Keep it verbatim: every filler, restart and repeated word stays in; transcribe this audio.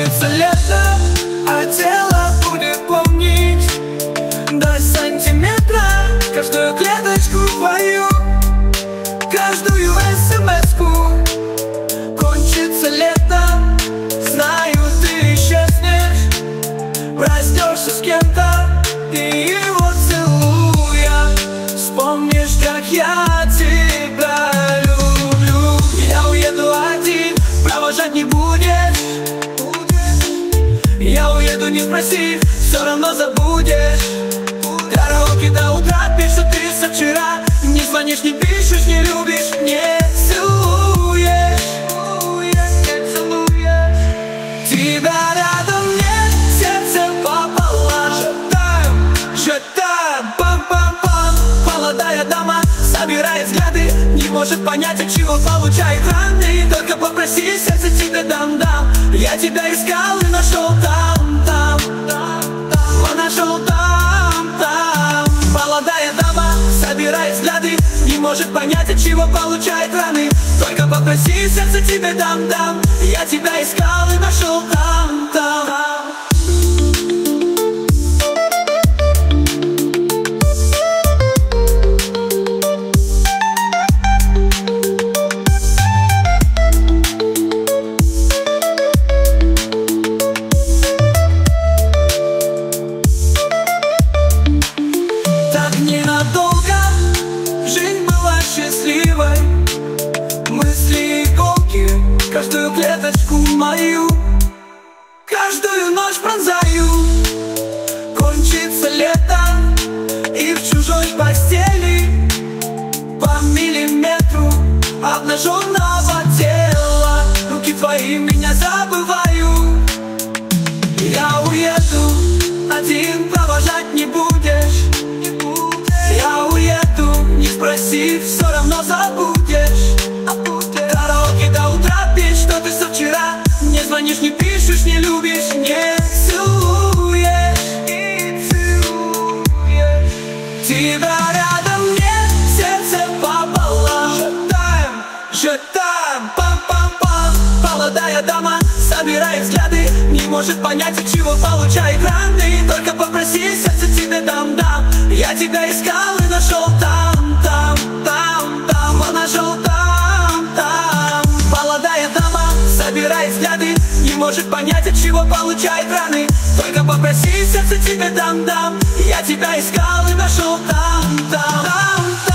Кончится лето, а тело будет помнить до сантиметра каждую клеточку твою, каждую смс-ку. Кончится лето, знаю, ты исчезнешь, проснешься с кем-то и его целуя вспомнишь, как я тебя люблю. Я уеду один, провожать не будешь. Я уеду, не спросив, все равно забудешь. Караоке до утра, пишешь, что ты со вчера. Не звонишь, не пишешь, не любишь, не целуешь, не целуешь. Тебя рядом нет, сердце пополам. Шатаем, шатаем, пам-пам-пам. Молодая дама собирает взгляды, не может понять, от чего получает раны. Только попроси, сердце тебе дам-дам. Я тебя искал и нашел там, там, там, там. Нашел там, там. Молодая дама собирает взгляды, не может понять, от чего получает раны. Только попроси, сердце тебе дам-дам. Я тебя искал и нашел там, там, там. Ненадолго жизнь была счастливой, мысли иголки, каждую клеточку мою, каждую ночь пронзаю. Кончится лето, и в чужой постели по миллиметру обнаженного тела руки твои меня забывают. Я уеду один, провожать не будешь. Я уеду, не спросив, все равно забудешь. Караоке до утра, пишешь, что ты со вчера. Не звонишь, не пишешь, не любишь, не целуешь, и целуешь. Тебя рядом нет, сердце пополам. Шатаем, шатаем, пам-пам-пам. Молодая дама собирает взгляды, не может понять, от чего получает раны. Только попроси, сердце тебе дам-дам. Я тебя искал и нашел там, там, там, там. Он нашел там, там. Молодая дама собирает взгляды, не может понять, от чего получает раны. Только попроси, сердце тебе дам-дам. Я тебя искал и нашел там, там, там.